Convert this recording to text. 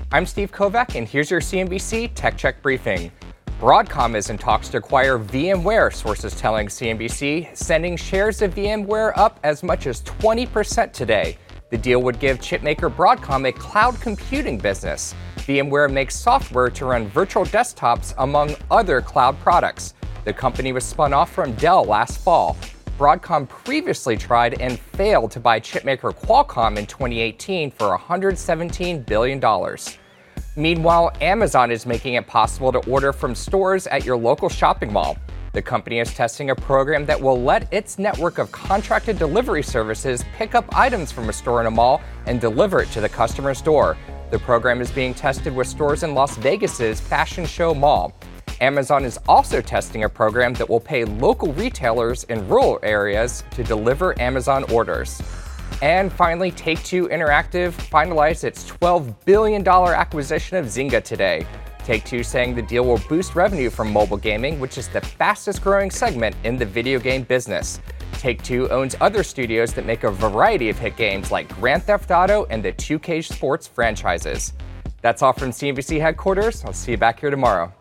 I'm Steve Kovac, and here's your CNBC Tech Check briefing. Broadcom is in talks to acquire VMware, sources telling CNBC, sending shares of VMware up as much as 20% today. The deal would give chipmaker Broadcom a cloud computing business. VMware makes software to run virtual desktops, among other cloud products. The company was spun off from Dell last fall. Broadcom previously tried and failed to buy chipmaker Qualcomm in 2018 for $117 billion. Meanwhile, Amazon is making it possible to order from stores at your local shopping mall. The company is testing a program that will let its network of contracted delivery services pick up items from a store in a mall and deliver it to the customer's door. The program is being tested with stores in Las Vegas's Fashion Show Mall. Amazon is also testing a program that will pay local retailers in rural areas to deliver Amazon orders. And finally, Take-Two Interactive finalized its $12 billion acquisition of Zynga today. Take-Two saying the deal will boost revenue from mobile gaming, which is the fastest growing segment in the video game business. Take-Two owns other studios that make a variety of hit games like Grand Theft Auto and the 2K Sports franchises. That's all from CNBC headquarters. I'll see you back here tomorrow.